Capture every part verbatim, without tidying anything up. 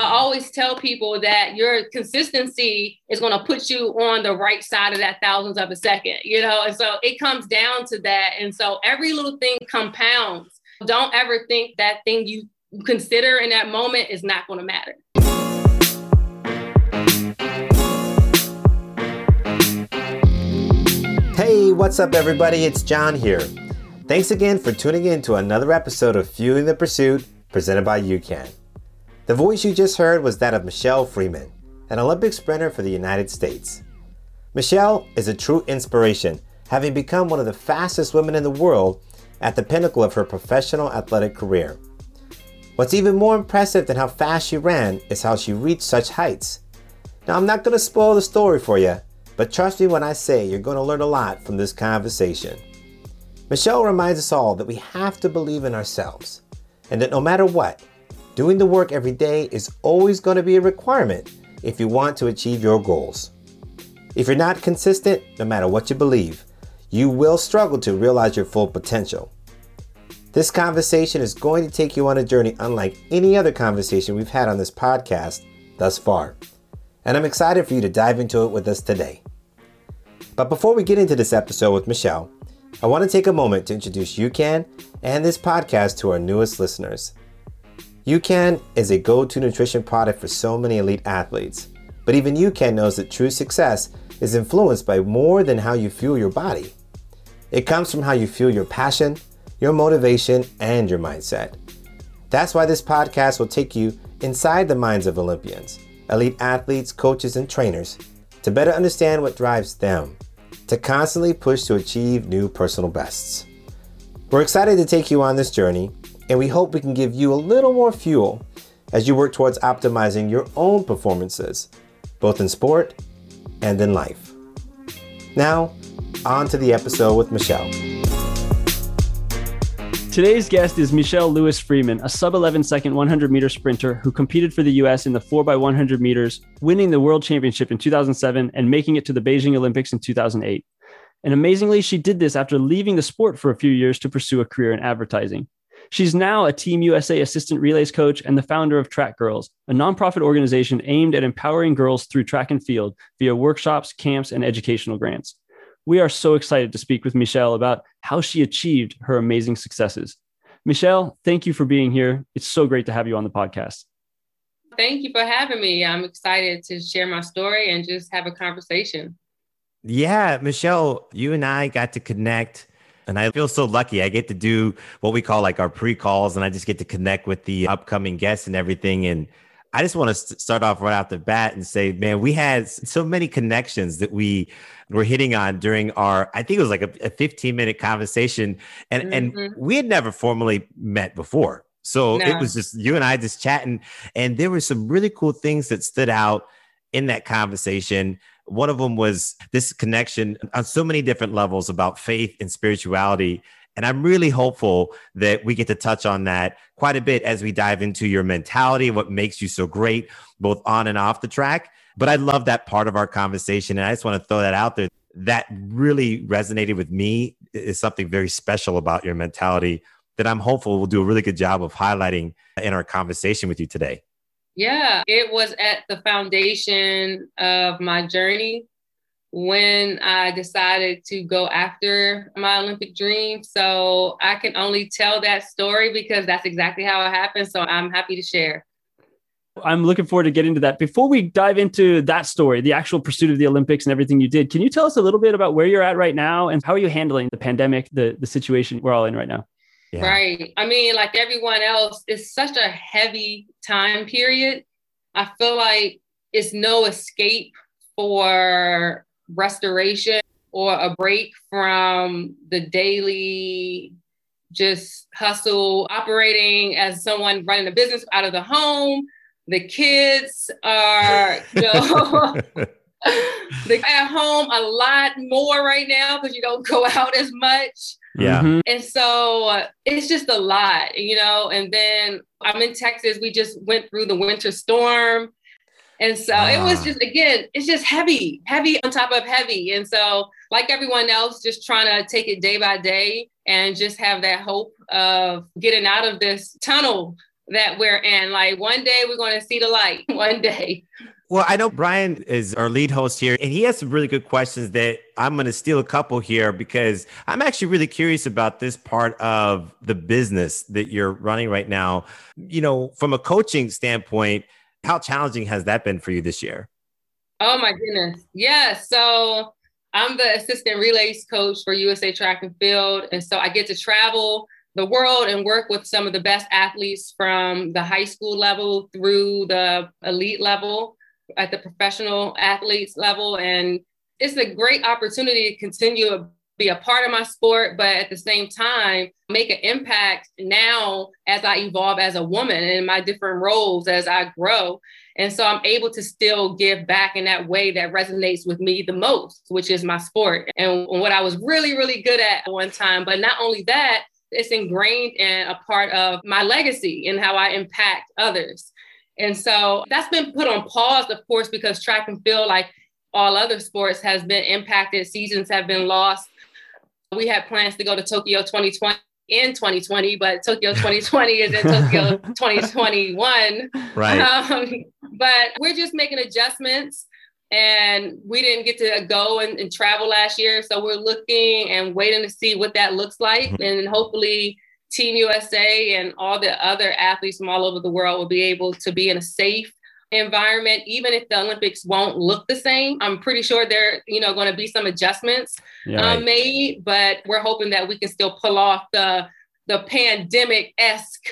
I always tell people that your consistency is going to put you on the right side of that thousandth of a second, you know? And so it comes down to that. And so every little thing compounds. Don't ever think that thing you consider in that moment is not going to matter. Hey, what's up, everybody? It's John here. Thanks again for tuning in to another episode of Fueling the Pursuit, presented by UCAN. The voice you just heard was that of Michelle Freeman, an Olympic sprinter for the United States. Michelle is a true inspiration, having become one of the fastest women in the world at the pinnacle of her professional athletic career. What's even more impressive than how fast she ran is how she reached such heights. Now, I'm not going to spoil the story for you, but trust me when I say you're going to learn a lot from this conversation. Michelle reminds us all that we have to believe in ourselves, and that no matter what, doing the work every day is always going to be a requirement if you want to achieve your goals. If you're not consistent, no matter what you believe, you will struggle to realize your full potential. This conversation is going to take you on a journey unlike any other conversation we've had on this podcast thus far, and I'm excited for you to dive into it with us today. But before we get into this episode with Michelle, I want to take a moment to introduce UCAN and this podcast to our newest listeners. UCAN is a go-to nutrition product for so many elite athletes, but even UCAN knows that true success is influenced by more than how you fuel your body. It comes from how you fuel your passion, your motivation, and your mindset. That's why this podcast will take you inside the minds of Olympians, elite athletes, coaches, and trainers to better understand what drives them, to constantly push to achieve new personal bests. We're excited to take you on this journey, and we hope we can give you a little more fuel as you work towards optimizing your own performances, both in sport and in life. Now, on to the episode with Michelle. Today's guest is Michelle Lewis Freeman, a sub eleven second one hundred meter sprinter who competed for the U S in the four by one hundred meters, winning the world championship in two thousand seven and making it to the Beijing Olympics in two thousand eight. And amazingly, she did this after leaving the sport for a few years to pursue a career in advertising. She's now a Team U S A assistant relays coach and the founder of Track Girls, a nonprofit organization aimed at empowering girls through track and field via workshops, camps, and educational grants. We are so excited to speak with Michelle about how she achieved her amazing successes. Michelle, thank you for being here. It's so great to have you on the podcast. Thank you for having me. I'm excited to share my story and just have a conversation. Yeah, Michelle, you and I got to connect, and I feel so lucky. I get to do what we call like our pre-calls, and I just get to connect with the upcoming guests and everything. And I just want to start off right out the bat and say, man, we had so many connections that we were hitting on during our, I think it was like a, a fifteen minute conversation. And, mm-hmm. and we had never formally met before. So no. It was just you and I just chatting. And there were some really cool things that stood out in that conversation. One of them was this connection on so many different levels about faith and spirituality. And I'm really hopeful that we get to touch on that quite a bit as we dive into your mentality, what makes you so great, both on and off the track. But I love that part of our conversation. And I just want to throw that out there. That really resonated with me. Is something very special about your mentality that I'm hopeful we'll do a really good job of highlighting in our conversation with you today. Yeah, it was at the foundation of my journey when I decided to go after my Olympic dream. So I can only tell that story because that's exactly how it happened. So I'm happy to share. I'm looking forward to getting into that. Before we dive into that story, the actual pursuit of the Olympics and everything you did, can you tell us a little bit about where you're at right now and how are you handling the pandemic, the, the situation we're all in right now? Yeah. Right. I mean, like everyone else, it's such a heavy time period. I feel like it's no escape for restoration or a break from the daily just hustle, operating as someone running a business out of the home. The kids are, you know, they're at home a lot more right now because you don't go out as much. Yeah. Mm-hmm. And so uh, it's just a lot, you know, and then I'm in Texas. We just went through the winter storm. And so ah. it was just, again, it's just heavy, heavy on top of heavy. And so like everyone else, just trying to take it day by day and just have that hope of getting out of this tunnel that we're in. Like one day we're going to see the light. One day. Well, I know Brian is our lead host here, and he has some really good questions that I'm going to steal a couple here because I'm actually really curious about this part of the business that you're running right now. You know, from a coaching standpoint, how challenging has that been for you this year? Oh, my goodness. Yeah. So I'm the assistant relays coach for U S A Track and Field. And so I get to travel the world and work with some of the best athletes from the high school level through the elite level, at the professional athletes level. And it's a great opportunity to continue to be a part of my sport, but at the same time, make an impact now as I evolve as a woman and in my different roles as I grow. And so I'm able to still give back in that way that resonates with me the most, which is my sport and what I was really, really good at one time. But not only that, it's ingrained and a part of my legacy and how I impact others. And so that's been put on pause, of course, because track and field, like all other sports, has been impacted. Seasons have been lost. We had plans to go to Tokyo twenty twenty in twenty twenty, but Tokyo twenty twenty is in Tokyo twenty twenty-one. Right. Um, but we're just making adjustments, and we didn't get to go and, and travel last year. So we're looking and waiting to see what that looks like. Mm-hmm. And hopefully Team U S A and all the other athletes from all over the world will be able to be in a safe environment, even if the Olympics won't look the same. I'm pretty sure there, you know, going to be some adjustments yeah, um, right. made, but we're hoping that we can still pull off the the pandemic-esque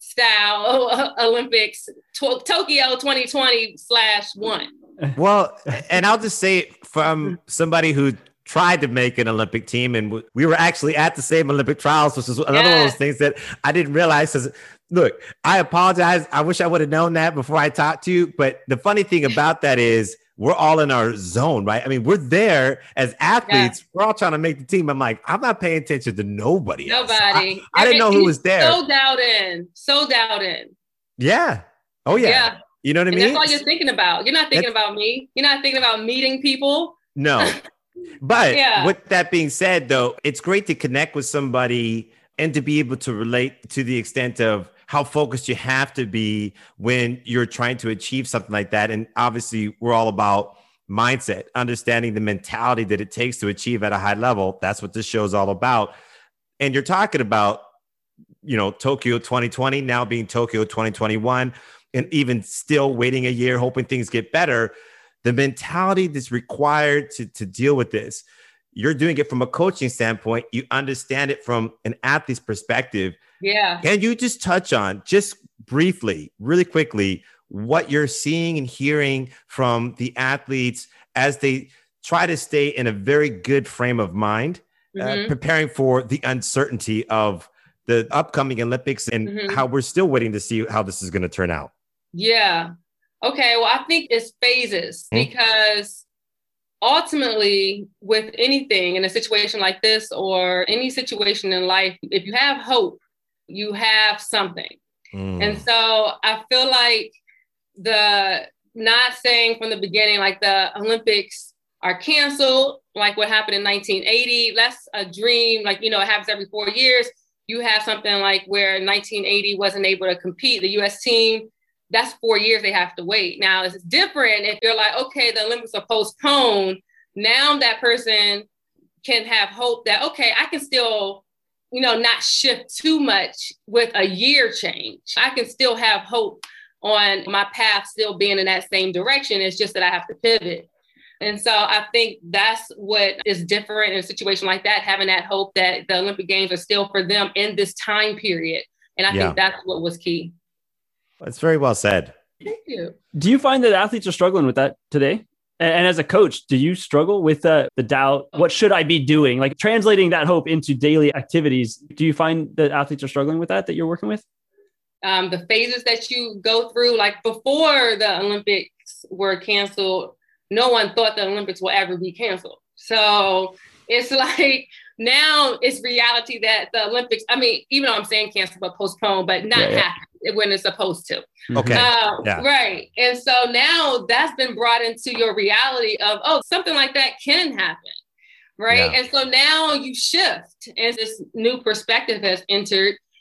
style Olympics, to- Tokyo twenty twenty slash one. Well, and I'll just say from somebody who tried to make an Olympic team, and we were actually at the same Olympic trials, which is another yes. one of those things that I didn't realize. Because look, I apologize. I wish I would have known that before I talked to you. But the funny thing about that is we're all in our zone, right? I mean, we're there as athletes. Yeah. We're all trying to make the team. I'm like, I'm not paying attention to nobody. Nobody. I, I didn't know who was there. So doubting. So doubting. Yeah. Oh, yeah. Yeah. You know what I and mean? That's all you're thinking about. You're not thinking that's... about me. You're not thinking about meeting people. No. But yeah. with that being said, though, it's great to connect with somebody and to be able to relate to the extent of how focused you have to be when you're trying to achieve something like that. And obviously, we're all about mindset, understanding the mentality that it takes to achieve at a high level. That's what this show is all about. And you're talking about, you know, Tokyo twenty twenty now being Tokyo twenty twenty-one, and even still waiting a year, hoping things get better. The mentality that's required to, to deal with this, you're doing it from a coaching standpoint. You understand it from an athlete's perspective. Yeah. Can you just touch on, just briefly, really quickly, what you're seeing and hearing from the athletes as they try to stay in a very good frame of mind, mm-hmm. uh, preparing for the uncertainty of the upcoming Olympics and mm-hmm. how we're still waiting to see how this is going to turn out? Yeah. Okay, well, I think it's phases mm-hmm. because ultimately with anything in a situation like this or any situation in life, if you have hope, you have something. Mm. And so I feel like the not saying from the beginning, like the Olympics are canceled, like what happened in nineteen eighty, that's a dream. Like, you know, it happens every four years. You have something like where nineteen eighty wasn't able to compete, the U S team. That's four years they have to wait. Now it's different if you're like, okay, the Olympics are postponed. Now that person can have hope that, okay, I can still, you know, not shift too much with a year change. I can still have hope on my path still being in that same direction. It's just that I have to pivot. And so I think that's what is different in a situation like that, having that hope that the Olympic Games are still for them in this time period. And I yeah. think that's what was key. That's very well said. Thank you. Do you find that athletes are struggling with that today? And, and as a coach, do you struggle with uh, the doubt? What should I be doing? Like translating that hope into daily activities. Do you find that athletes are struggling with that, that you're working with? Um, the phases that you go through, like before the Olympics were canceled, no one thought the Olympics will ever be canceled. So it's like, now it's reality that the Olympics, I mean, even though I'm saying cancel, but postpone, but not yeah, yeah. happen when it's supposed to. Okay. Uh, yeah. Right. And so now that's been brought into your reality of, oh, something like that can happen. Right. Yeah. And so now you shift and this new perspective has entered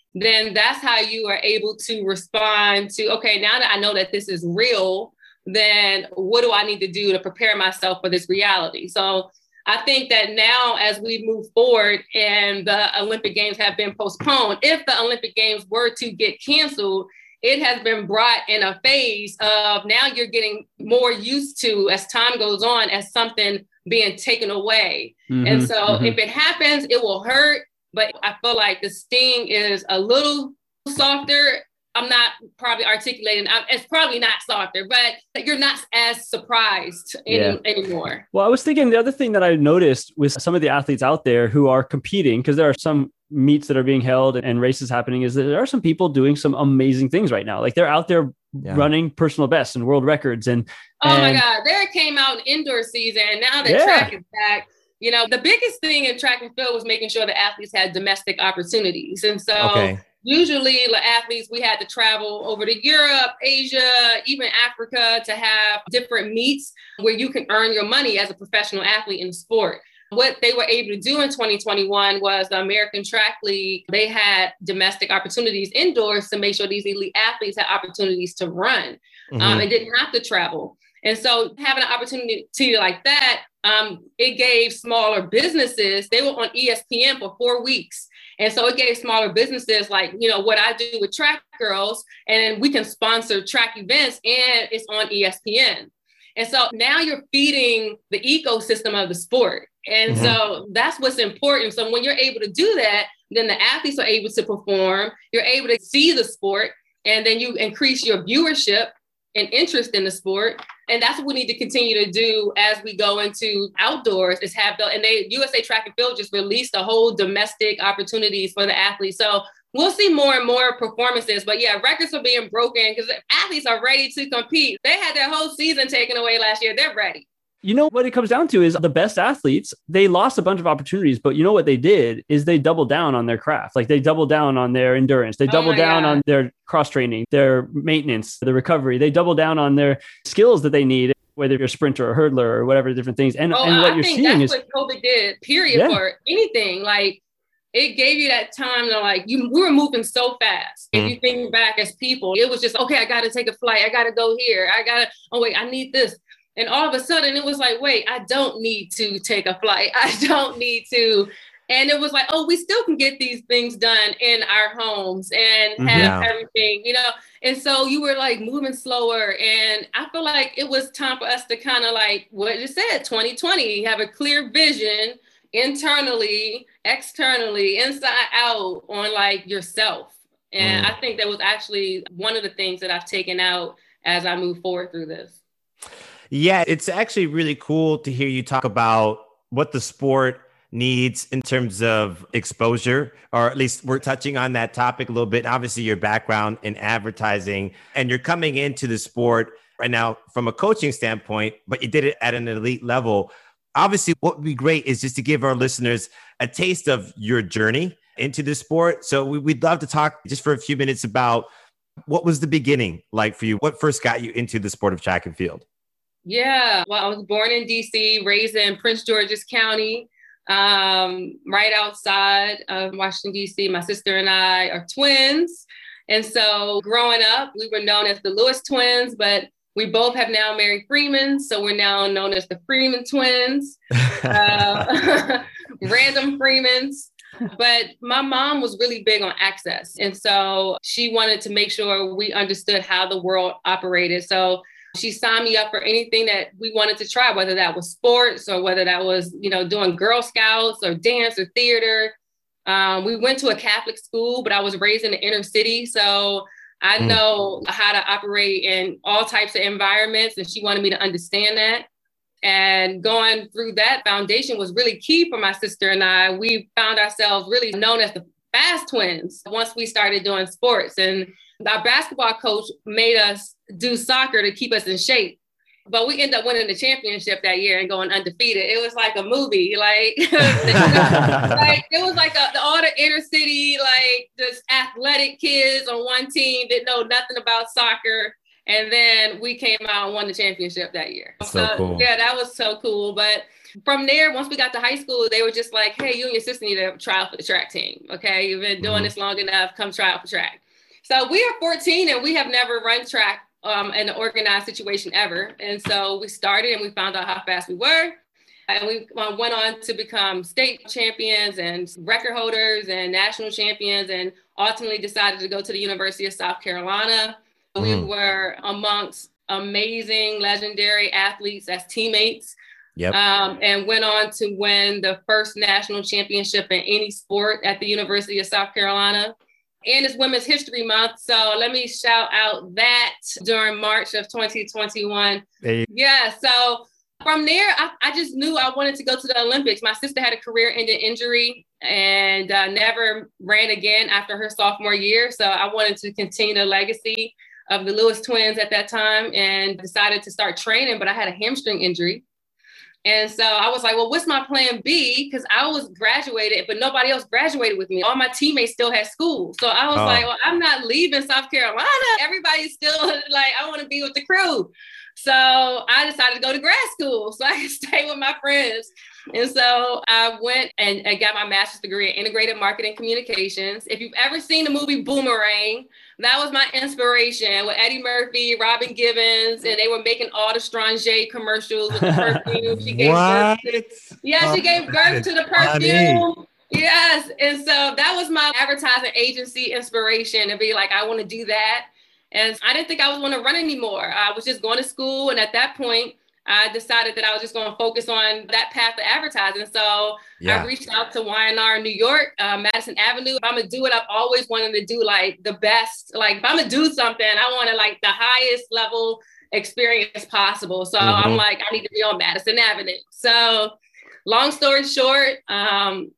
then that's how you are able to respond to, okay, now that I know that this is real, then what do I need to do to prepare myself for this reality? So I think that now as we move forward and the Olympic Games have been postponed, if the Olympic Games were to get canceled, it has been brought in a phase of now you're getting more used to, as time goes on, as something being taken away. Mm-hmm, and so mm-hmm. if it happens, it will hurt. But I feel like the sting is a little softer. I'm not probably articulating. It's probably not softer, but you're not as surprised any, yeah. anymore. Well, I was thinking the other thing that I noticed with some of the athletes out there who are competing, because there are some meets that are being held and races happening, is that there are some people doing some amazing things right now. Like they're out there yeah. running personal bests and world records. And, oh and my God, there came out an indoor season. And now that yeah. track is back, you know, the biggest thing in track and field was making sure the athletes had domestic opportunities. And so okay. usually the athletes, we had to travel over to Europe, Asia, even Africa to have different meets where you can earn your money as a professional athlete in the sport. What they were able to do in twenty twenty-one was the American Track League, they had domestic opportunities indoors to make sure these elite athletes had opportunities to run mm-hmm. um, and didn't have to travel. And so having an opportunity like that, um, it gave smaller businesses, they were on E S P N for four weeks. And so it gave smaller businesses like, you know, what I do with Track Girls, and we can sponsor track events and it's on E S P N. And so now you're feeding the ecosystem of the sport. And mm-hmm. so that's what's important. So when you're able to do that, then the athletes are able to perform, you're able to see the sport, and then you increase your viewership and interest in the sport. And that's what we need to continue to do as we go into outdoors, is have the, and they, U S A Track and Field just released a whole domestic opportunities for the athletes. So we'll see more and more performances, but yeah, records are being broken because athletes are ready to compete. They had their whole season taken away last year. They're ready. You know, what it comes down to is the best athletes, they lost a bunch of opportunities, but you know what they did is they doubled down on their craft. Like they doubled down on their endurance. They doubled oh down God. on their cross training, their maintenance, the recovery. They double down on their skills that they need, whether you're a sprinter or hurdler or whatever different things. And, oh, and what I you're think seeing that's is what COVID did, period, yeah. for anything. Like it gave you that time to like, you, we were moving so fast. Mm-hmm. If you think back as people, it was just, okay, I got to take a flight. I got to go here. I got to, oh wait, I need this. And all of a sudden it was like, wait, I don't need to take a flight. I don't need to. And it was like, oh, we still can get these things done in our homes and have yeah. everything, you know? And so you were like moving slower. And I feel like it was time for us to kind of like what you said, twenty twenty, have a clear vision internally, externally, inside out on like yourself. And mm. I think that was actually one of the things that I've taken out as I move forward through this. Yeah, it's actually really cool to hear you talk about what the sport needs in terms of exposure, or at least we're touching on that topic a little bit. Obviously, your background in advertising, and you're coming into the sport right now from a coaching standpoint, but you did it at an elite level. Obviously, what would be great is just to give our listeners a taste of your journey into the sport. So we, we'd love to talk just for a few minutes about what was the beginning like for you? What first got you into the sport of track and field? Yeah, well, I was born in D C, raised in Prince George's County, um, right outside of Washington, D C. My sister and I are twins. And so growing up, we were known as the Lewis twins, but we both have now married Freeman. So we're now known as the Freeman twins, uh, random Freemans. But my mom was really big on access. And so she wanted to make sure we understood how the world operated. So she signed me up for anything that we wanted to try, whether that was sports or whether that was, you know, doing Girl Scouts or dance or theater. Um, we went to a Catholic school, but I was raised in the inner city. So I mm. know how to operate in all types of environments. And she wanted me to understand that. And going through that foundation was really key for my sister and I. We found ourselves really known as the Fast Twins once we started doing sports. And our basketball coach made us do soccer to keep us in shape. But we ended up winning the championship that year and going undefeated. It was like a movie. Like, like it was like a, all the inner city, like just athletic kids on one team didn't know nothing about soccer. And then we came out and won the championship that year. So uh, cool. Yeah, that was so cool. But from there, once we got to high school, they were just like, hey, you and your sister need to try out for the track team. Okay, you've been doing mm-hmm. this long enough. Come try out for track. So we are fourteen and we have never run track um, in an organized situation ever. And so we started and we found out how fast we were. And we uh, went on to become state champions and record holders and national champions, and ultimately decided to go to the University of South Carolina. Mm. We were amongst amazing, legendary athletes as teammates. Yep. Um, and went on to win the first national championship in any sport at the University of South Carolina. And it's Women's History Month. So let me shout out that during March of twenty twenty-one. Hey. Yeah, so from there, I, I just knew I wanted to go to the Olympics. My sister had a career-ending injury and uh, never ran again after her sophomore year. So I wanted to continue the legacy of the Lewis twins at that time and decided to start training, but I had a hamstring injury. And so I was like, well, what's my plan B? Because I was graduated, but nobody else graduated with me. All my teammates still had school. So I was oh. like, well, I'm not leaving South Carolina. Everybody's still like, I want to be with the crew. So I decided to go to grad school so I could stay with my friends. And so I went and I got my master's degree in integrated marketing communications. If you've ever seen the movie Boomerang, that was my inspiration with Eddie Murphy, Robin Gibbons, and they were making all the Strange commercials with the perfume. She gave what? birth to, yeah, she gave birth to the perfume. Yes. And so that was my advertising agency inspiration to be like, I want to do that. And I didn't think I was going to run anymore. I was just going to school. And at that point, I decided that I was just going to focus on that path of advertising. So yeah. I reached out to Y N R in New York, uh, Madison Avenue. If I'm going to do it, I've always wanted to do like the best. Like if I'm going to do something, I wanted like the highest level experience possible. So mm-hmm. I'm like, I need to be on Madison Avenue. So long story short, um,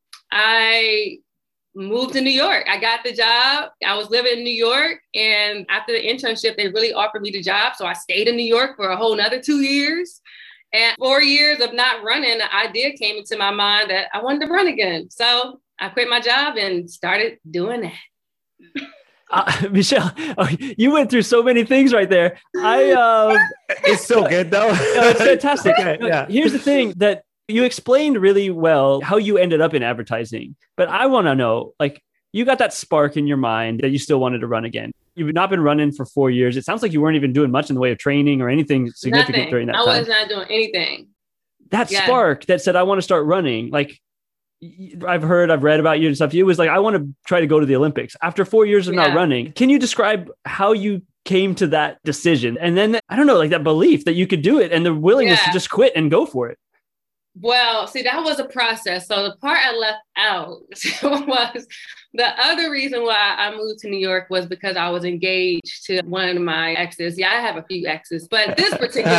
I moved to New York. I got the job. I was living in New York. And after the internship, they really offered me the job. So I stayed in New York for a whole nother two years. And four years of not running, the idea came into my mind that I wanted to run again. So I quit my job and started doing that. Uh, Michelle, oh, you went through so many things right there. I uh, It's so good though. No, it's fantastic. Yeah. Here's the thing that you explained really well how you ended up in advertising, but I want to know, like, you got that spark in your mind that you still wanted to run again. You've not been running for four years. It sounds like you weren't even doing much in the way of training or anything significant Nothing. during that I time. I was not doing anything. That yeah. spark that said, I want to start running. Like I've heard, I've read about you and stuff. It was like, I want to try to go to the Olympics after four years of yeah. not running. Can you describe how you came to that decision? And then, I don't know, like that belief that you could do it and the willingness yeah. to just quit and go for it. Well, see, that was a process. So the part I left out was the other reason why I moved to New York was because I was engaged to one of my exes. Yeah, I have a few exes, but this particular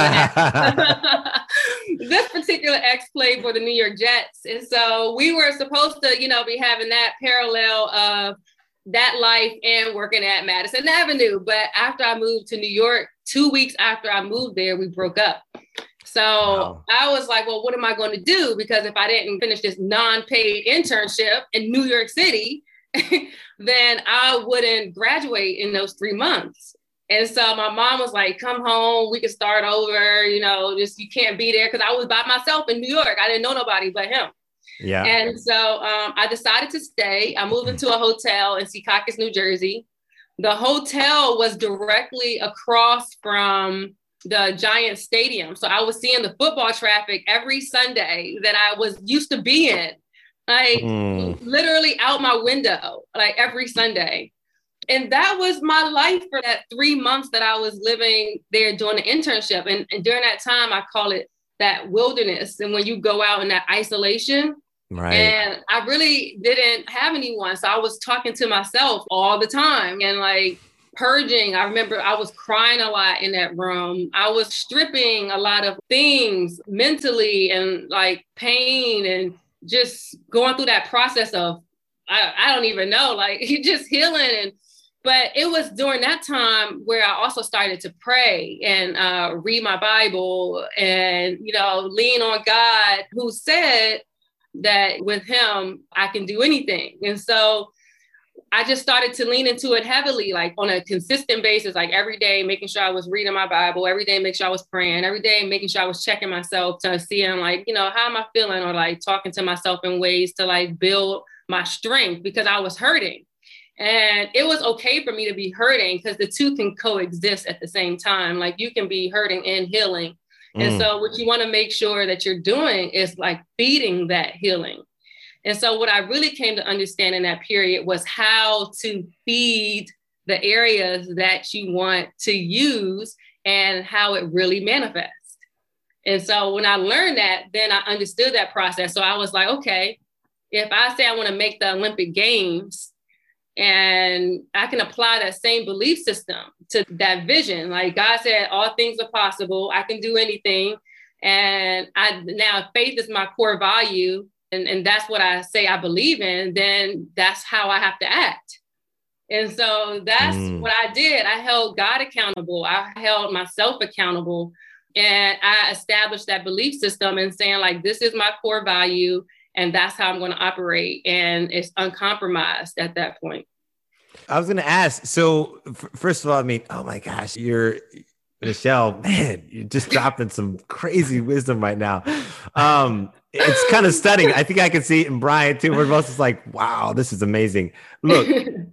ex, this particular ex played for the New York Jets. And so we were supposed to, you know, be having that parallel of that life and working at Madison Avenue. But after I moved to New York, two weeks after I moved there, we broke up. So wow. I was like, well, what am I going to do? Because if I didn't finish this non-paid internship in New York City, then I wouldn't graduate in those three months. And so my mom was like, come home, we can start over, you know, just, you can't be there. Cause I was by myself in New York. I didn't know nobody but him. Yeah. And so um, I decided to stay. I moved into a hotel in Secaucus, New Jersey. The hotel was directly across from the Giant Stadium. So I was seeing the football traffic every Sunday that I was used to be in, like mm. literally out my window, like every Sunday. And that was my life for that three months that I was living there doing the internship. And, and during that time, I call it that wilderness. And when you go out in that isolation, right. And I really didn't have anyone. So I was talking to myself all the time and like, purging. I remember I was crying a lot in that room. I was stripping a lot of things mentally and like pain and just going through that process of, I, I don't even know, like just healing. And, but it was during that time where I also started to pray and uh, read my Bible and, you know, lean on God, who said that with him, I can do anything. And so I just started to lean into it heavily, like on a consistent basis, like every day, making sure I was reading my Bible, every day, make sure I was praying, every day, making sure I was checking myself to see, and like, you know, how am I feeling? Or like talking to myself in ways to like build my strength, because I was hurting. And it was okay for me to be hurting, because the two can coexist at the same time. Like you can be hurting and healing. Mm. And so what you want to make sure that you're doing is like feeding that healing. And so what I really came to understand in that period was how to feed the areas that you want to use and how it really manifests. And so when I learned that, then I understood that process. So I was like, okay, if I say I want to make the Olympic Games, and I can apply that same belief system to that vision. Like God said, all things are possible. I can do anything. And I now faith is my core value. And, and that's what I say I believe in, then that's how I have to act. And so that's mm. what I did. I held God accountable. I held myself accountable. And I established that belief system and saying like, this is my core value. And that's how I'm going to operate. And it's uncompromised at that point. I was going to ask. So f- first of all, I mean, oh my gosh, you're Michelle, man, you're just dropping some crazy wisdom right now. Um, it's kind of stunning. I think I can see it in Brian too. We're both just like, wow, this is amazing. Look,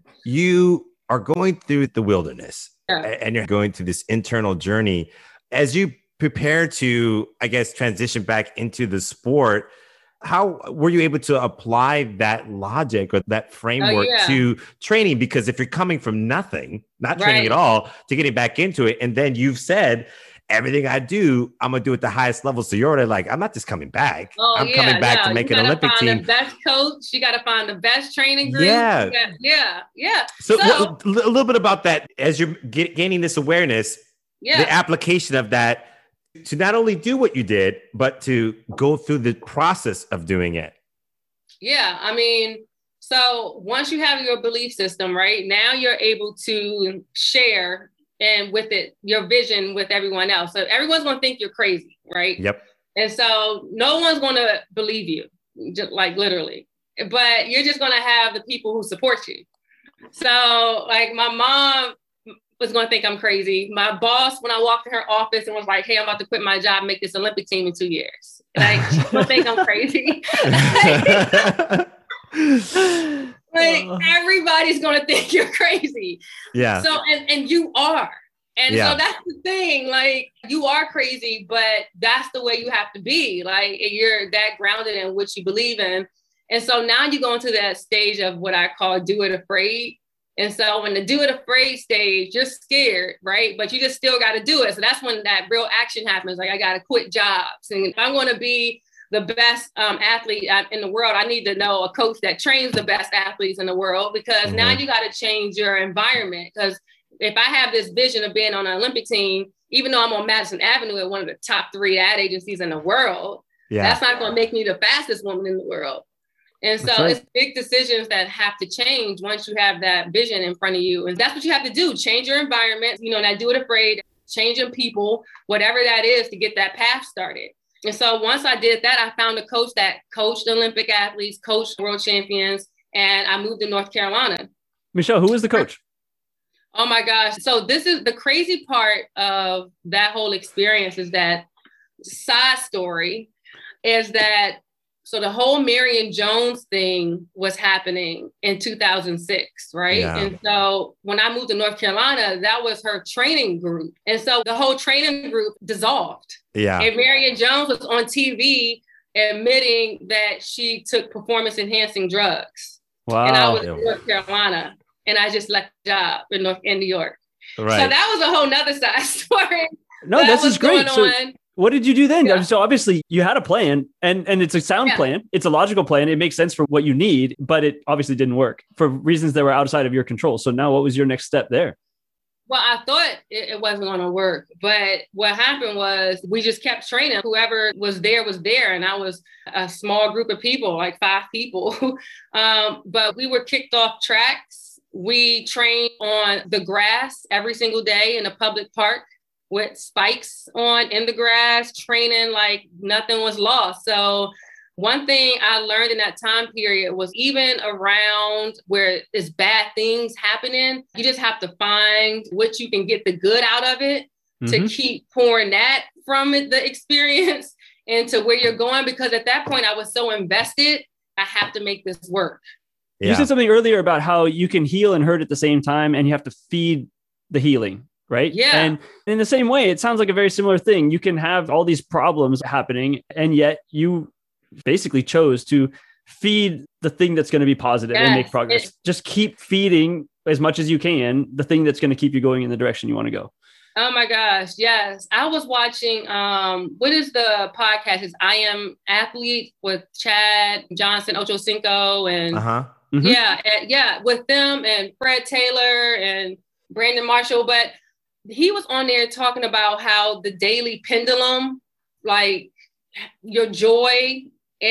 you are going through the wilderness yeah. and you're going through this internal journey. As you prepare to, I guess, transition back into the sport, how were you able to apply that logic or that framework oh, yeah. to training? Because if you're coming from nothing, not training right. at all, to getting back into it, and then you've said, everything I do, I'm going to do at the highest level. So you're already like, I'm not just coming back. Oh, I'm yeah, coming back yeah. to make you an Olympic find team. The best coach. You got to find the best training group. Yeah. Gotta, yeah. Yeah. So, so a little bit about that as you're get, gaining this awareness, yeah. the application of that to not only do what you did, but to go through the process of doing it. Yeah. I mean, so once you have your belief system, right, now you're able to share and with it, your vision with everyone else. So everyone's going to think you're crazy, right? Yep. And so no one's going to believe you, just like literally, but you're just going to have the people who support you. So like my mom was going to think I'm crazy. My boss, when I walked in her office and was like, hey, I'm about to quit my job and make this Olympic team in two years. Like, she's going to think I'm crazy. Like uh, everybody's going to think you're crazy. Yeah. So, and, and you are. And yeah. so that's the thing, like you are crazy, but that's the way you have to be. Like you're that grounded in what you believe in. And so now you go into that stage of what I call do it afraid. And so when the do it afraid stage, you're scared, right? But you just still got to do it. So that's when that real action happens. Like I got to quit jobs. And if I'm going to be the best um, athlete in the world, I need to know a coach that trains the best athletes in the world, because mm-hmm. now you got to change your environment. Because if I have this vision of being on an Olympic team, even though I'm on Madison Avenue at one of the top three ad agencies in the world, yeah. that's not going to make me the fastest woman in the world. And so right. it's big decisions that have to change once you have that vision in front of you. And that's what you have to do. Change your environment, you know, not do it afraid, changing people, whatever that is to get that path started. And so once I did that, I found a coach that coached Olympic athletes, coached world champions, and I moved to North Carolina. Michelle, who was the coach? Oh my gosh. So this is the crazy part of that whole experience is that side story is that so the whole Marion Jones thing was happening in two thousand six, right? Yeah. And so when I moved to North Carolina, that was her training group. And so the whole training group dissolved. Yeah. And Marion Jones was on T V admitting that she took performance enhancing drugs. Wow. And I was in North Carolina and I just left the job in North in New York. Right. So that was a whole nother side story. No, this is great. So- What did you do then? Yeah. So obviously you had a plan and, and it's a sound yeah. plan. It's a logical plan. It makes sense for what you need, but it obviously didn't work for reasons that were outside of your control. So now what was your next step there? Well, I thought it, it wasn't going to work, but what happened was we just kept training. Whoever was there was there. And I was a small group of people, like five people. um, but we were kicked off tracks. We trained on the grass every single day in a public park with spikes on in the grass, training like nothing was lost. So One thing I learned in that time period was even around where there's bad things happening, you just have to find what you can get the good out of it mm-hmm. to keep pouring that from it, the experience into where you're going. Because at that point I was so invested, I have to make this work. Yeah. You said something earlier about how you can heal and hurt at the same time, and you have to feed the healing. Right. Yeah. And in the same way, it sounds like a very similar thing. You can have all these problems happening, and yet you basically chose to feed the thing that's going to be positive yes. and make progress. It, Just keep feeding as much as you can the thing that's going to keep you going in the direction you want to go. Oh my gosh. Yes. I was watching, um, what is the podcast? It's I Am Athlete with Chad Johnson, Ocho Cinco. And uh-huh. mm-hmm. yeah, yeah, with them and Fred Taylor and Brandon Marshall. But he was on there talking about how the daily pendulum, like your joy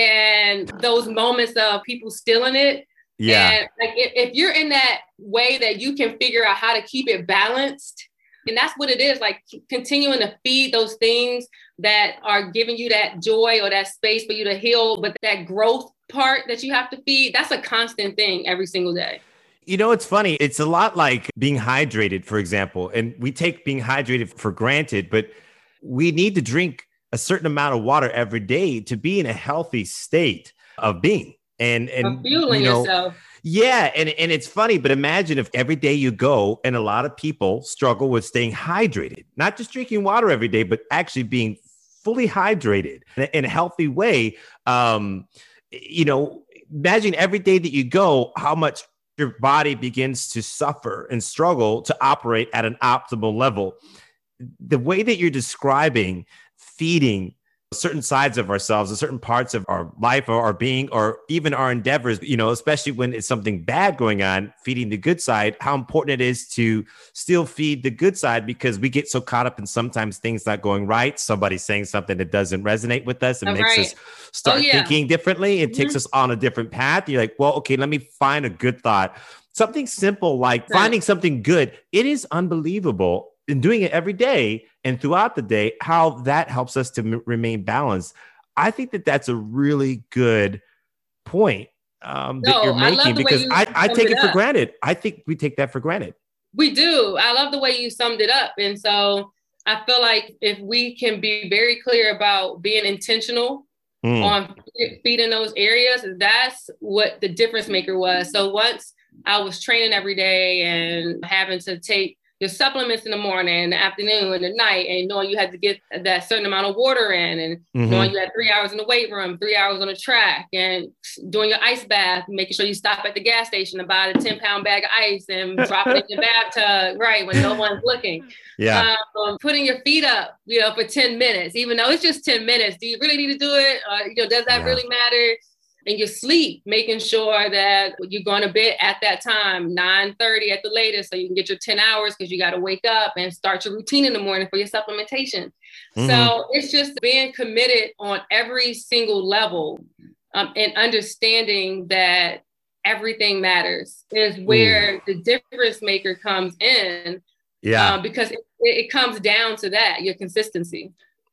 and those moments of people stealing it. Yeah. And like if, if you're in that way that you can figure out how to keep it balanced, and that's what it is, like continuing to feed those things that are giving you that joy or that space for you to heal, but that growth part that you have to feed, that's a constant thing every single day. You know, it's funny. It's a lot like being hydrated, for example, and we take being hydrated for granted, but we need to drink a certain amount of water every day to be in a healthy state of being. And, and of fueling you know, yourself. Yeah. And, and it's funny, but imagine if every day you go, and a lot of people struggle with staying hydrated, not just drinking water every day, but actually being fully hydrated in a, in a healthy way. Um, you know, imagine every day that you go, how much your body begins to suffer and struggle to operate at an optimal level. The way that you're describing feeding certain sides of ourselves, or certain parts of our life or our being, or even our endeavors, you know, especially when it's something bad going on, feeding the good side, how important it is to still feed the good side, because we get so caught up in sometimes things not going right. Somebody saying something that doesn't resonate with us and oh, makes right. us start oh, yeah. thinking differently. It mm-hmm. takes us on a different path. You're like, well, okay, let me find a good thought. Something simple like right. finding something good. It is unbelievable in doing it every day and throughout the day, how that helps us to m- remain balanced. I think that that's a really good point um, that no, you're making, because I, I take it, it for granted. I think we take that for granted. We do. I love the way you summed it up. And so I feel like if we can be very clear about being intentional mm. on feeding those areas, that's what the difference maker was. So once I was training every day and having to take your supplements in the morning, in the afternoon, and the night, and knowing you had to get that certain amount of water in, and mm-hmm. knowing you had three hours in the weight room, three hours on the track, and doing your ice bath, making sure you stop at the gas station to buy the ten pound bag of ice and drop it in your bathtub, right, when no one's looking. Yeah. Um, putting your feet up, you know, for ten minutes, even though it's just ten minutes. Do you really need to do it? Uh, you know, does that yeah. really matter? And your sleep, making sure that you're going to bed at that time, nine thirty at the latest, so you can get your ten hours, because you got to wake up and start your routine in the morning for your supplementation. Mm-hmm. So it's just being committed on every single level um, and understanding that everything matters is where Ooh. the difference maker comes in. Yeah, um, because it, it comes down to that, your consistency.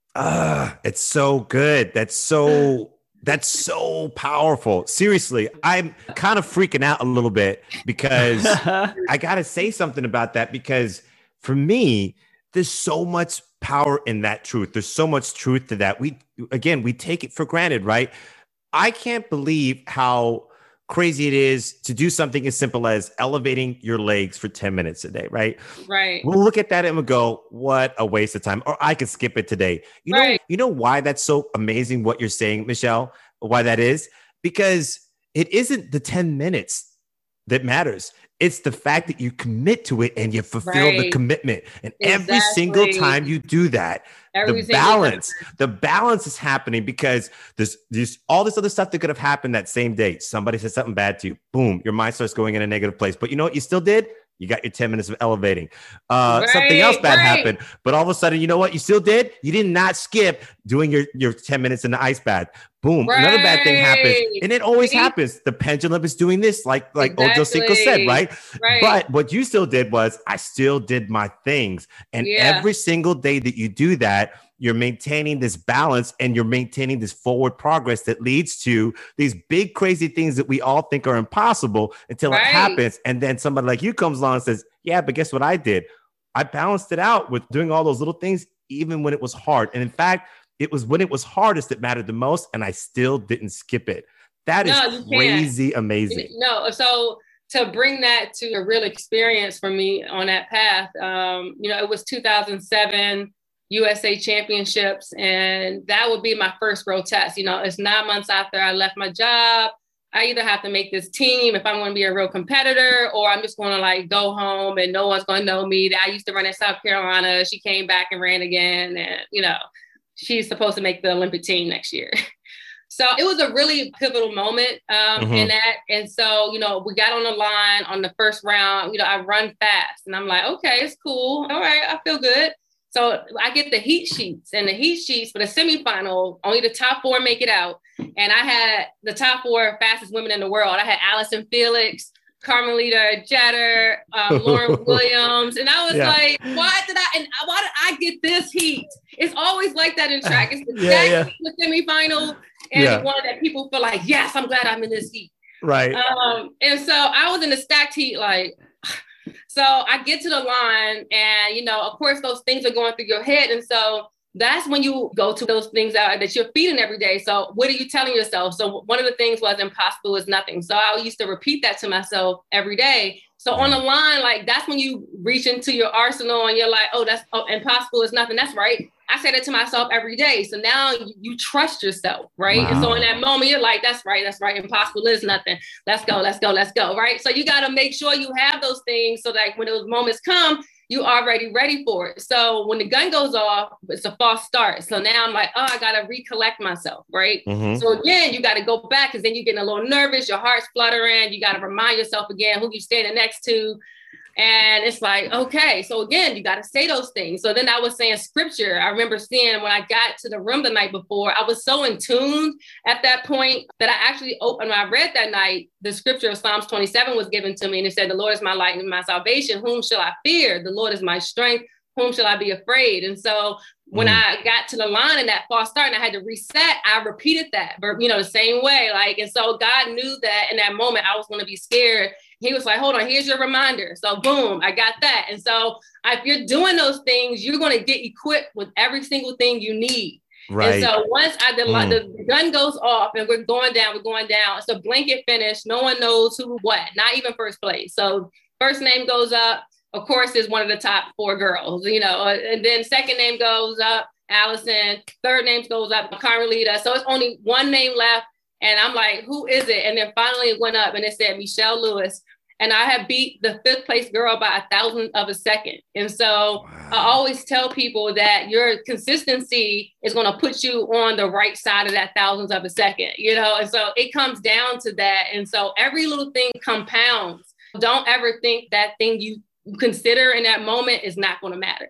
Ah, uh, it's so good. That's so... That's so powerful. Seriously, I'm kind of freaking out a little bit, because I got to say something about that, because for me, there's so much power in that truth. There's so much truth to that. We, again, we take it for granted, right? I can't believe how crazy it is to do something as simple as elevating your legs for ten minutes a day, right? Right. We'll look at that and we'll go, what a waste of time. Or I could skip it today. You know, right. you know why that's so amazing what you're saying, Michelle? Why that is? Because it isn't the ten minutes that matters. It's the fact that you commit to it and you fulfill right. the commitment. And exactly. every single time you do that, every the balance, time. the balance is happening, because there's, there's all this other stuff that could have happened that same day. Somebody said something bad to you. Boom, your mind starts going in a negative place. But you know what you still did? You got your ten minutes of elevating. Uh, right, something else bad right. happened. But all of a sudden, you know what you still did? You did not skip doing your, your ten minutes in the ice bath. boom, right. another bad thing happens. And it always happens. The pendulum is doing this, like, like exactly. Ojo Cinco said, right? right? But what you still did was I still did my things. And yeah. every single day that you do that, you're maintaining this balance and you're maintaining this forward progress that leads to these big, crazy things that we all think are impossible until right. it happens. And then somebody like you comes along and says, yeah, but guess what I did? I balanced it out with doing all those little things, even when it was hard. And in fact, it was when it was hardest that mattered the most. And I still didn't skip it. That is no, crazy amazing. No, so to bring that to a real experience for me on that path, um, you know, it was two thousand seven U S A Championships, and that would be my first road test. You know, it's nine months after I left my job. I either have to make this team if I'm going to be a real competitor, or I'm just going to like go home and no one's going to know me. I used to run in South Carolina. She came back and ran again, and you know, she's supposed to make the Olympic team next year. So it was a really pivotal moment um, mm-hmm. in that. And so, you know, we got on the line on the first round. You know, I run fast, and I'm like, okay, it's cool. All right, I feel good. So I get the heat sheets, and the heat sheets for the semifinal, only the top four make it out. And I had the top four fastest women in the world. I had Allison Felix, Carmelita Jeter, um, Lauren Williams. And I was yeah. like, why did I, and why did I get this heat? It's always like that in track. It's the yeah, yeah. the semifinal. And yeah. one that people feel like, yes, I'm glad I'm in this heat. Right. Um, and so I was in the stacked heat, like, so I get to the line and, you know, of course, those things are going through your head. And so that's when you go to those things that, that you're feeding every day. So what are you telling yourself? So one of the things was impossible is nothing. So I used to repeat that to myself every day. So on the line, like, that's when you reach into your arsenal and you're like, oh, that's oh, impossible is nothing. That's right. I say that to myself every day. So now you, you trust yourself, right? Wow. And so in that moment, you're like, that's right, that's right. Impossible is nothing. Let's go, let's go, let's go, right? So you got to make sure you have those things so that when those moments come, you already ready for it. So when the gun goes off, it's a false start. So now I'm like, oh, I got to recollect myself, right? Mm-hmm. So again, you got to go back because then you're getting a little nervous. Your heart's fluttering. You got to remind yourself again who you're standing next to. And it's like, okay, so again, you got to say those things. So then I was saying scripture. I remember seeing when I got to the room the night before, I was so in tune at that point that I actually opened, when I read that night, the scripture of Psalms twenty-seven was given to me. And it said, the Lord is my light and my salvation. Whom shall I fear? The Lord is my strength. Whom shall I be afraid? And so when mm. I got to the line in that false start and I had to reset, I repeated that, but you know, the same way. Like, and so God knew that in that moment I was going to be scared. He was like, hold on, here's your reminder. So boom, I got that. And so if you're doing those things, you're going to get equipped with every single thing you need. Right. And so once I the, mm. the gun goes off and we're going down, we're going down. It's a blanket finish. No one knows who, what, not even first place. So first name goes up, of course, is one of the top four girls, you know, and then second name goes up, Allison, third name goes up, Carmelita. So it's only one name left. And I'm like, who is it? And then finally it went up and it said Michelle Lewis. And I had beat the fifth place girl by a thousandth of a second. And so wow. I always tell people that your consistency is going to put you on the right side of that thousandth of a second, you know? And so it comes down to that. And so every little thing compounds. Don't ever think that thing you consider in that moment is not going to matter.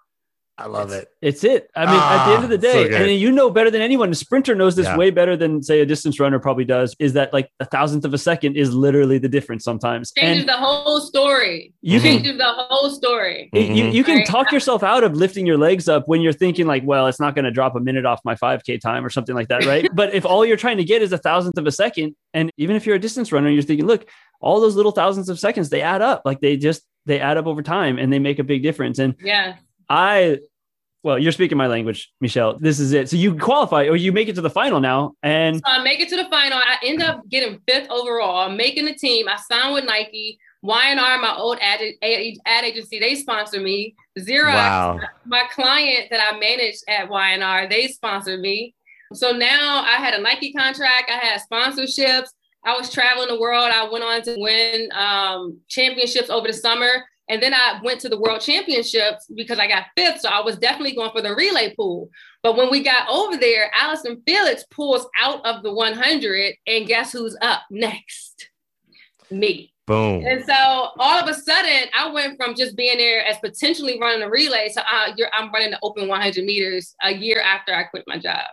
I love it's, it. It's it. I mean, ah, at the end of the day, so and you know better than anyone, a sprinter knows this yeah. way better than, say, a distance runner probably does, is that like a thousandth of a second is literally the difference sometimes. Changes and the whole story. You Changes can, the whole story. Mm-hmm. You, you can right? talk yourself out of lifting your legs up when you're thinking like, well, it's not going to drop a minute off my five K time or something like that, right? But if all you're trying to get is a thousandth of a second, and even if you're a distance runner, you're thinking, look, all those little thousandths of seconds, they add up. Like they just, they add up over time and they make a big difference. And yeah, I... Well, you're speaking my language, Michelle. This is it. So you qualify or you make it to the final now. And so I make it to the final. I end up getting fifth overall. I'm making the team. I signed with Nike. Y and R, my old ad, ad agency, they sponsor me. Xerox, wow. my client that I managed at Y and R, they sponsored me. So now I had a Nike contract. I had sponsorships. I was traveling the world. I went on to win um, championships over the summer. And then I went to the world championships because I got fifth. So I was definitely going for the relay pool. But when we got over there, Allison Felix pulls out of the one hundred. And guess who's up next? Me. Boom. And so all of a sudden, I went from just being there as potentially running a relay to uh, you're, I'm running the open one hundred meters a year after I quit my job.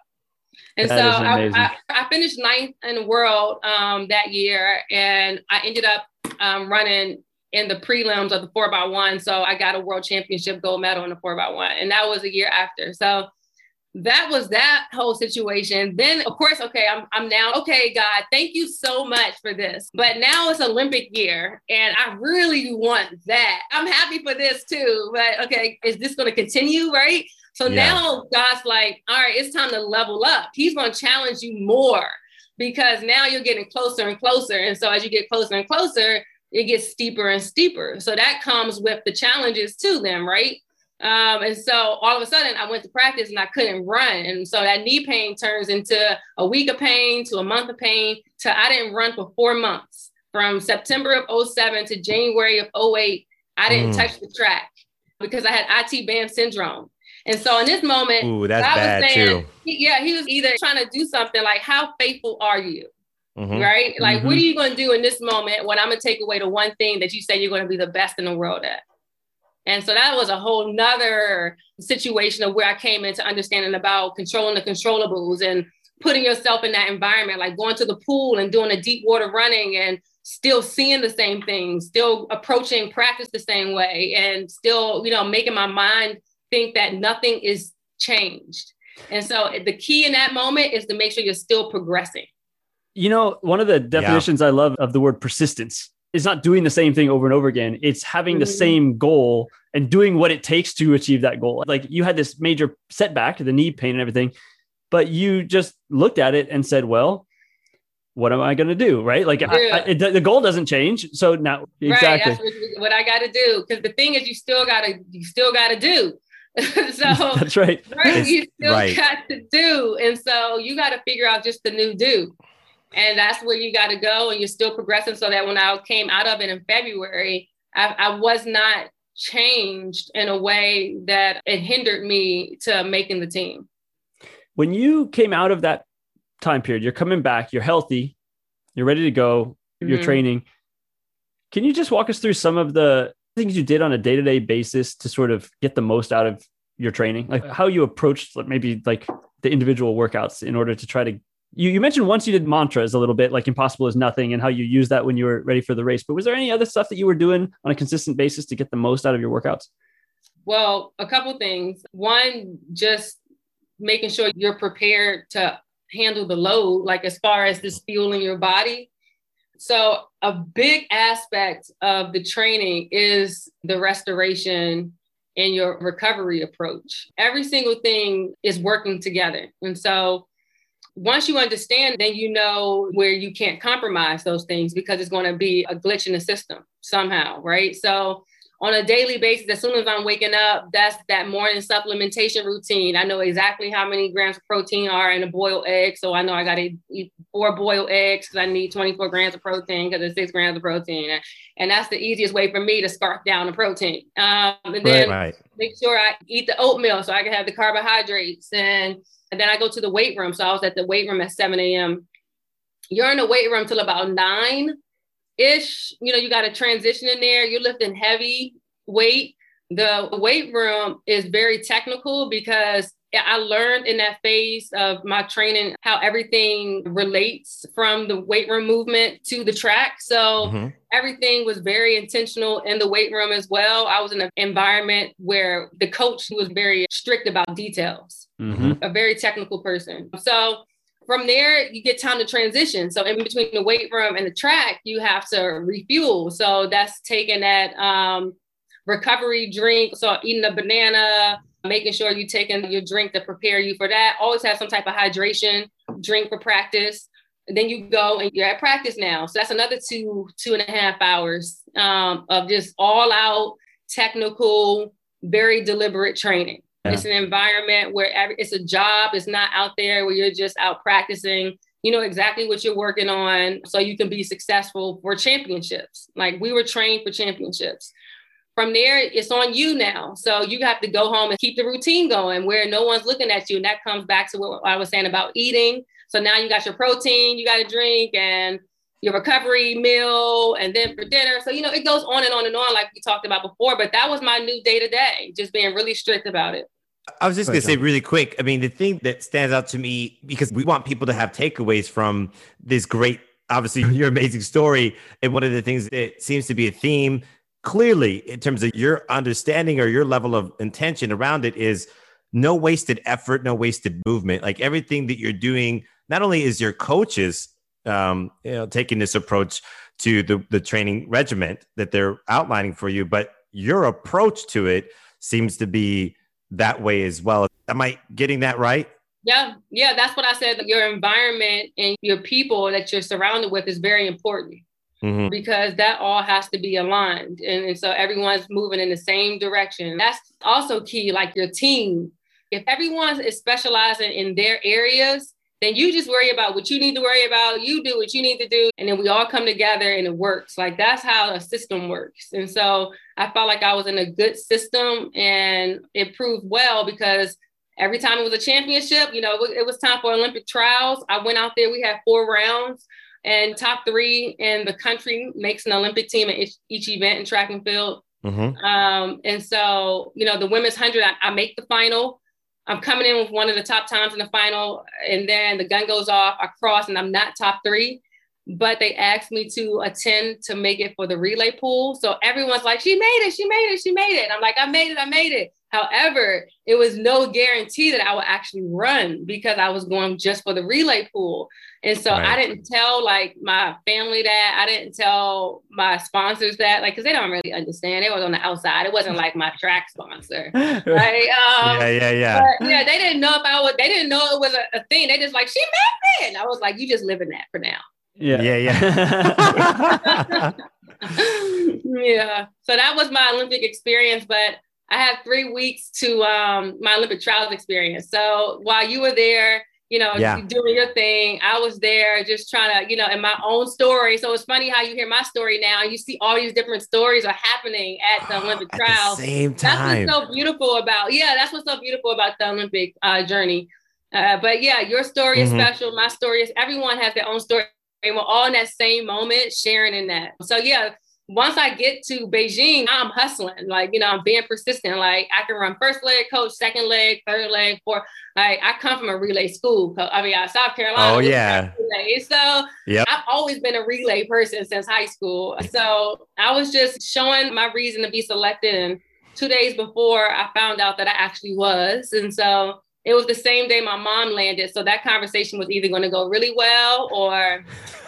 And That so is I, amazing. I, I finished ninth in the world um, that year, and I ended up um, running in the prelims of the four by one. So I got a world championship gold medal in the four by one, and that was a year after. So that was that whole situation. Then, of course, okay, I'm I'm now, okay, God, thank you so much for this. But now it's Olympic year, and I really want that. I'm happy for this too, but okay, is this going to continue, right? So Yeah. now God's like, all right, it's time to level up. He's going to challenge you more because now you're getting closer and closer. And so as you get closer and closer, it gets steeper and steeper. So that comes with the challenges to them, right? Um, and so all of a sudden I went to practice and I couldn't run. And so that knee pain turns into a week of pain to a month of pain to I didn't run for four months. From September of oh seven to January of oh eight, I didn't mm. touch the track because I had I T band syndrome. And so in this moment, Ooh, that's God bad was saying, too. He, yeah, he was either trying to do something like, how faithful are you? Mm-hmm. Right? Like, Mm-hmm. what are you going to do in this moment when I'm going to take away the one thing that you say you're going to be the best in the world at? And so that was a whole nother situation of where I came into understanding about controlling the controllables and putting yourself in that environment, like going to the pool and doing a deep water running and still seeing the same things, still approaching practice the same way, and still, you know, making my mind think that nothing is changed. And so the key in that moment is to make sure you're still progressing. You know, one of the definitions yeah. I love of the word persistence is not doing the same thing over and over again. It's having mm-hmm. the same goal and doing what it takes to achieve that goal. Like you had this major setback, the knee pain and everything, but you just looked at it and said, well, what am I going to do? Right. Like yeah. I, I, it, the goal doesn't change. So now, exactly right, that's what I got to do. Because the thing is, you still got to, you still got to do. So that's right. right you still right. got to do. And so you got to figure out just the new do. And that's where you got to go. And you're still progressing so that when I came out of it in February, I, I was not changed in a way that it hindered me to making the team. When you came out of that time period, you're coming back, you're healthy, you're ready to go, you're mm-hmm. training. Can you just walk us through some of the things you did on a day-to-day basis to sort of get the most out of your training? Like how you approached maybe like the individual workouts in order to try to, you, you mentioned once you did mantras a little bit, like impossible is nothing, and how you use that when you were ready for the race. But was there any other stuff that you were doing on a consistent basis to get the most out of your workouts? Well, a couple things. One, just making sure you're prepared to handle the load, like as far as this fueling your body. So a big aspect of the training is the restoration and your recovery approach. Every single thing is working together. And so once you understand, then you know where you can't compromise those things because it's going to be a glitch in the system somehow, right? So on a daily basis, as soon as I'm waking up, that's that morning supplementation routine. I know exactly how many grams of protein are in a boiled egg. So I know I got to eat four boiled eggs because I need twenty-four grams of protein because it's six grams of protein. And that's the easiest way for me to scarf down the protein. Um, and then right, right. make sure I eat the oatmeal so I can have the carbohydrates. And, and then I go to the weight room. So I was at the weight room at seven a.m. You're in the weight room till about nine ish, you know, you got to transition in there. You're lifting heavy weight. The weight room is very technical because I learned in that phase of my training how everything relates from the weight room movement to the track. So mm-hmm. everything was very intentional in the weight room as well. I was in an environment where the coach was very strict about details, mm-hmm. a very technical person. So from there, you get time to transition. So in between the weight room and the track, you have to refuel. So that's taking that um, recovery drink. So eating a banana, making sure you're taking your drink to prepare you for that. Always have some type of hydration drink for practice. And then you go and you're at practice now. So that's another two, two and a half hours um, of just all out technical, very deliberate training. Yeah. It's an environment where every, it's a job. It's not out there where you're just out practicing. You know exactly what you're working on so you can be successful for championships. Like we were trained for championships. From there, it's on you now. So you have to go home and keep the routine going where no one's looking at you. And that comes back to what I was saying about eating. So now you got your protein, you got to drink, and your recovery meal, and then for dinner. So, you know, it goes on and on and on like we talked about before. But that was my new day to day, just being really strict about it. I was just going to say really quick. I mean, the thing that stands out to me, because we want people to have takeaways from this great, obviously your amazing story. And one of the things that seems to be a theme clearly in terms of your understanding or your level of intention around it is no wasted effort, no wasted movement. Like everything that you're doing, not only is your coaches, um, you know, taking this approach to the, the training regiment that they're outlining for you, but your approach to it seems to be that way as well. Am I getting that right? Yeah. Yeah. That's what I said. Your environment and your people that you're surrounded with is very important. Mm-hmm. Because that all has to be aligned. And, and so everyone's moving in the same direction. That's also key, like your team. If everyone is specializing in their areas, then you just worry about what you need to worry about. You do what you need to do. And then we all come together and it works. Like that's how a system works. And so I felt like I was in a good system and it proved well because every time it was a championship, you know, it was time for Olympic trials. I went out there, we had four rounds. And top three in the country makes an Olympic team at each, each event in track and field. Mm-hmm. Um, and so, you know, the women's hundred, I, I make the final. I'm coming in with one of the top times in the final. And then the gun goes off, I cross and I'm not top three. But they asked me to attend to make it for the relay pool. So everyone's like, she made it, she made it, she made it. I'm like, I made it, I made it. However, it was no guarantee that I would actually run because I was going just for the relay pool. And so right. I didn't tell like my family that, I didn't tell my sponsors that, like, cause they don't really understand. They was on the outside. It wasn't like my track sponsor. Right. Um, yeah, yeah, yeah. But, yeah. They didn't know if I would, they didn't know it was a, a thing. They just like, she made it. And I was like, you just live in that for now. Yeah. Yeah. Yeah. Yeah. So that was my Olympic experience, but I had three weeks to um, my Olympic trials experience. So while you were there, you know, yeah. doing your thing, I was there just trying to, you know, in my own story. So it's funny how you hear my story now and you see all these different stories are happening at the Olympic at trials. The same time. That's what's so beautiful about, yeah, that's what's so beautiful about the Olympic uh, journey. Uh, but yeah, your story is mm-hmm. special. My story is, everyone has their own story. And we're all in that same moment sharing in that. So yeah, once I get to Beijing, I'm hustling. Like, you know, I'm being persistent. Like I can run first leg, coach, second leg, third leg, fourth. Like I come from a relay school. I mean, out South Carolina. Oh yeah. So yep. I've always been a relay person since high school. So I was just showing my reason to be selected. And two days before I found out that I actually was. And so it was the same day my mom landed. So that conversation was either going to go really well or...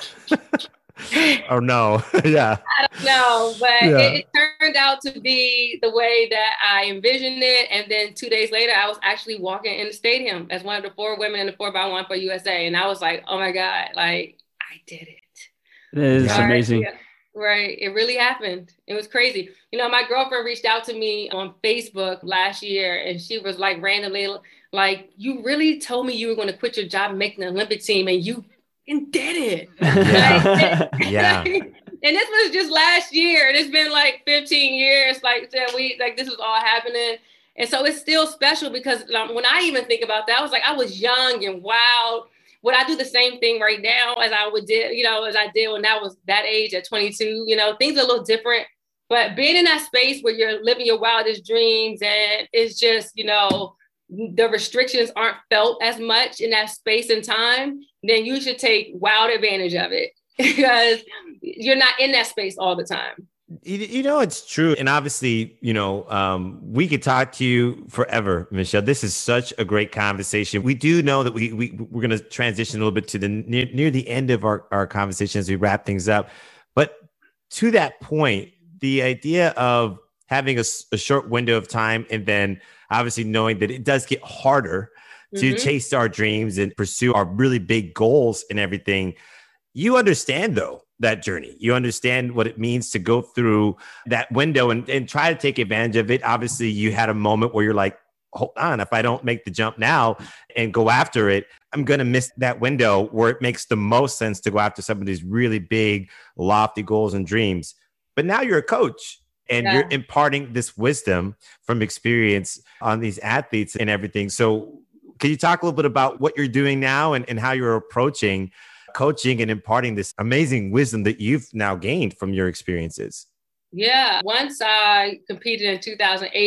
Oh no. Yeah. I don't know, but yeah. it, it turned out to be the way that I envisioned it. And then two days later, I was actually walking in the stadium as one of the four women in the four by one for U S A. And I was like, oh my God, like I did it. That is right? amazing. Yeah. Right. It really happened. It was crazy. You know, my girlfriend reached out to me on Facebook last year and she was like randomly like, you really told me you were going to quit your job and make an Olympic team and you and did it. Yeah. Like, yeah. And this was just last year. It's been like fifteen years. Like that we like this was all happening. And so it's still special because um, when I even think about that, I was like, I was young and wild. Would I do the same thing right now as I would did, you know, as I did when I was that age at twenty-two? You know, things are a little different. But being in that space where you're living your wildest dreams and it's just, you know, the restrictions aren't felt as much in that space and time, then you should take wild advantage of it because you're not in that space all the time. You, you know, it's true. And obviously, you know, um, we could talk to you forever, Michelle. This is such a great conversation. We do know that we, we, we're going to transition a little bit to the near, near the end of our, our conversation as we wrap things up. But to that point, the idea of having a, a short window of time and then obviously knowing that it does get harder to mm-hmm. chase our dreams and pursue our really big goals and everything. You understand, though, that journey. You understand what it means to go through that window and, and try to take advantage of it. Obviously, you had a moment where you're like, hold on, if I don't make the jump now and go after it, I'm going to miss that window where it makes the most sense to go after some of these really big, lofty goals and dreams. But now you're a coach. And yeah. you're imparting this wisdom from experience on these athletes and everything. So can you talk a little bit about what you're doing now and, and how you're approaching coaching and imparting this amazing wisdom that you've now gained from your experiences? Yeah. Once I competed in two thousand eight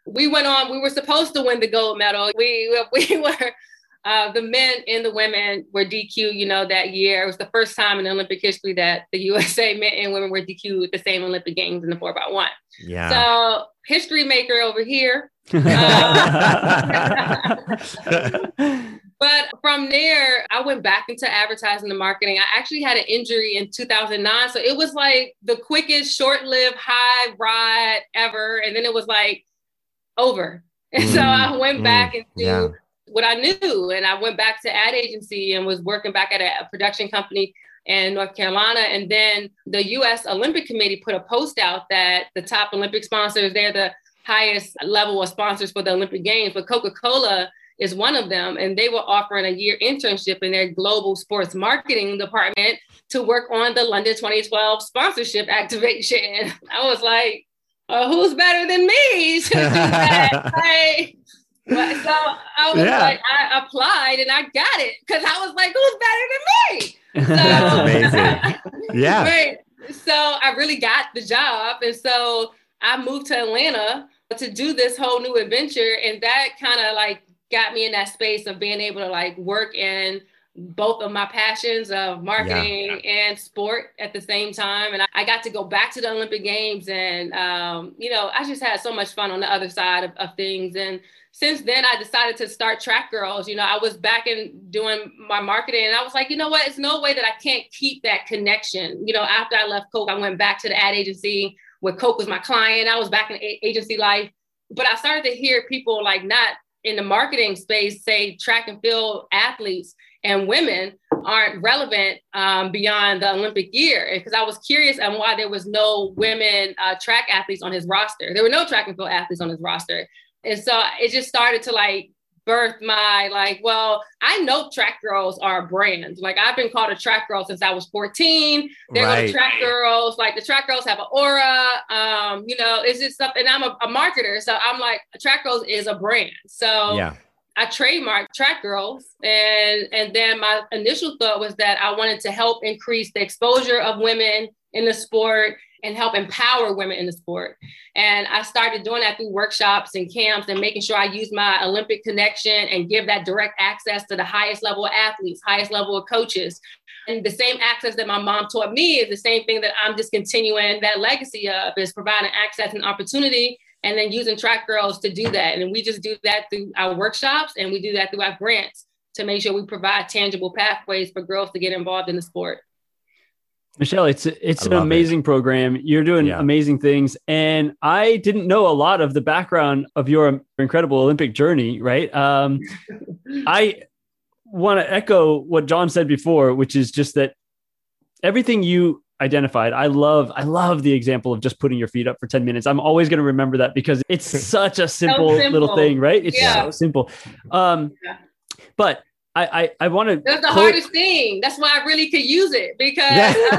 we went on, we were supposed to win the gold medal. We, we were, uh, the men and the women were D Q, you know, that year. It was the first time in Olympic history that the U S A men and women were D Q at the same Olympic Games in the four by one. Yeah. So history maker over here. Um, but from there, I went back into advertising and marketing. I actually had an injury in two thousand nine. So it was like the quickest short-lived high ride ever. And then it was like over. And mm, so I went mm, back into yeah. what I knew. And I went back to ad agency and was working back at a, a production company in North Carolina. And then the U S Olympic Committee put a post out that the top Olympic sponsors, they're the highest level of sponsors for the Olympic Games, but Coca-Cola is one of them. And they were offering a year internship in their global sports marketing department to work on the London twenty twelve sponsorship activation. I was like, oh, who's better than me to do that? Like, but, so I was yeah. like, I applied and I got it because I was like, who's better than me? So, that's amazing. Yeah. Right. So I really got the job. And so I moved to Atlanta to do this whole new adventure. And that kind of like got me in that space of being able to like work in both of my passions of marketing yeah. and sport at the same time. And I, I got to go back to the Olympic Games and, um, you know, I just had so much fun on the other side of, of things. And since then I decided to start Track Girls. You know, I was back in doing my marketing and I was like, you know what, it's no way that I can't keep that connection. You know, after I left Coke, I went back to the ad agency where Coke was my client. I was back in a- agency life, but I started to hear people like not in the marketing space say track and field athletes and women aren't relevant um, beyond the Olympic year. Because I was curious on why there was no women uh, track athletes on his roster. There were no track and field athletes on his roster. And so it just started to like birth my like, well, I know Track Girls are a brand. Like I've been called a track girl since I was fourteen. They're right. Track Girls. Like the Track Girls have an aura. Um, you know, it's just something. I'm a, a marketer. So I'm like, Track Girls is a brand. So yeah. I trademarked Track Girls. And, and then my initial thought was that I wanted to help increase the exposure of women in the sport and help empower women in the sport. And I started doing that through workshops and camps and making sure I use my Olympic connection and give that direct access to the highest level of athletes, highest level of coaches. And the same access that my mom taught me is the same thing that I'm just continuing that legacy of, is providing access and opportunity and then using Track Girls to do that. And we just do that through our workshops and we do that through our grants to make sure we provide tangible pathways for girls to get involved in the sport. Michelle, it's it's an amazing it. program. You're doing yeah. amazing things. And I didn't know a lot of the background of your incredible Olympic journey, right? Um, I want to echo what John said before, which is just that everything you identified, I love, I love the example of just putting your feet up for ten minutes. I'm always going to remember that because it's such a simple, so simple. little thing, right? It's yeah. so simple. Um, yeah. But I, I, I want to. That's the quote, hardest thing. That's why I really could use it because.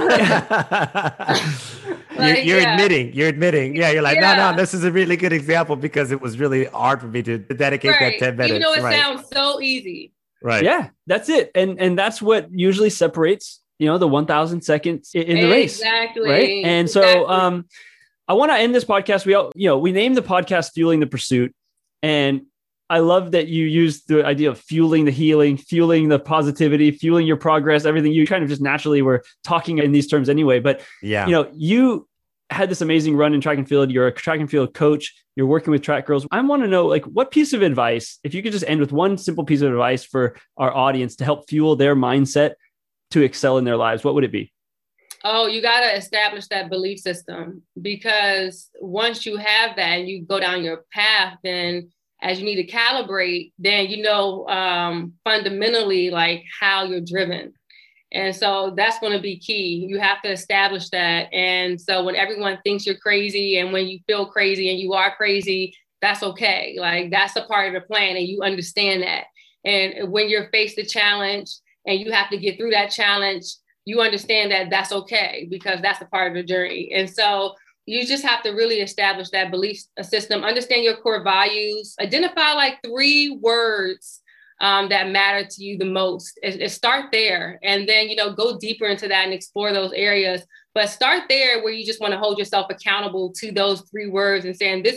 Yeah. like, you're, you're yeah. admitting, you're admitting. Yeah. You're like, yeah. no, no, this is a really good example because it was really hard for me to dedicate right. that ten minutes. Even though it right. sounds so easy. Right. Yeah, that's it. And, and that's what usually separates, you know, the one thousand seconds in, in the race. Exactly. Right. And so exactly. um, I want to end this podcast. We all, you know, we named the podcast Fueling the Pursuit. And I love that you use the idea of fueling the healing, fueling the positivity, fueling your progress, everything. You kind of just naturally were talking in these terms anyway. But, yeah. you know, you had this amazing run in track and field. You're a track and field coach. You're working with Track Girls. I want to know, like, what piece of advice, if you could just end with one simple piece of advice for our audience to help fuel their mindset to excel in their lives, what would it be? Oh, you got to establish that belief system, because once you have that and you go down your path, then as you need to calibrate, then you know um, fundamentally like how you're driven. And so that's going to be key. You have to establish that. And so when everyone thinks you're crazy and when you feel crazy and you are crazy, that's okay. Like that's a part of the plan and you understand that. And when you're faced a challenge and you have to get through that challenge, you understand that that's okay because that's a part of the journey. And so you just have to really establish that belief system, understand your core values, identify like three words um, that matter to you the most. It, it start there and then, you know, go deeper into that and explore those areas. But start there where you just want to hold yourself accountable to those three words and saying, this is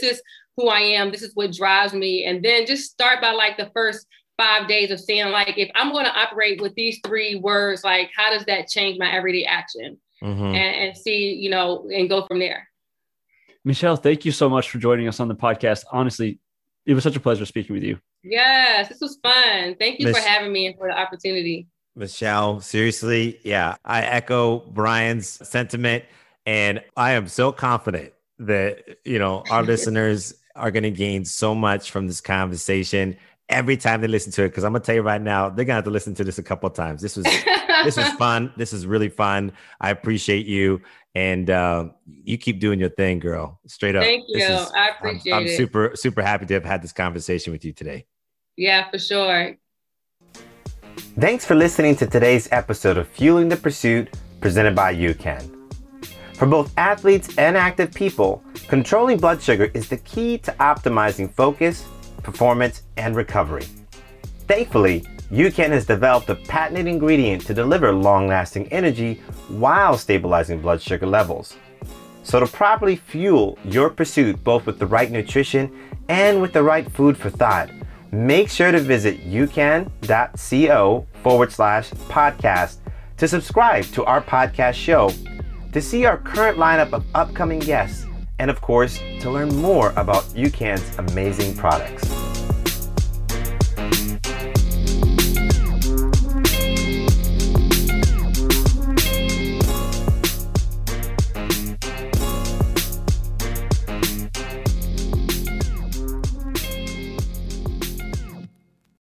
who I am. This is what drives me. And then just start by like the first five days of saying, like, if I'm going to operate with these three words, like, how does that change my everyday action? Mm-hmm. and, and see, you know, and go from there. Michelle, thank you so much for joining us on the podcast. Honestly, it was such a pleasure speaking with you. Yes, this was fun. Thank you Mich- for having me and for the opportunity. Michelle, seriously, yeah, I echo Brian's sentiment, and I am so confident that, you know, our listeners are going to gain so much from this conversation every time they listen to it. Because I'm going to tell you right now, they're going to have to listen to this a couple of times. This was this was fun. This is really fun. I appreciate you. And uh, you keep doing your thing, girl. Straight up. Thank you. Is, I appreciate I'm, I'm it. I'm super, super happy to have had this conversation with you today. Yeah, for sure. Thanks for listening to today's episode of Fueling the Pursuit, presented by UCAN. For both athletes and active people, controlling blood sugar is the key to optimizing focus, performance, and recovery. Thankfully, UCAN has developed a patented ingredient to deliver long-lasting energy while stabilizing blood sugar levels. So to properly fuel your pursuit, both with the right nutrition and with the right food for thought, make sure to visit ucan.co forward slash podcast to subscribe to our podcast show, to see our current lineup of upcoming guests, and of course, to learn more about UCAN's amazing products.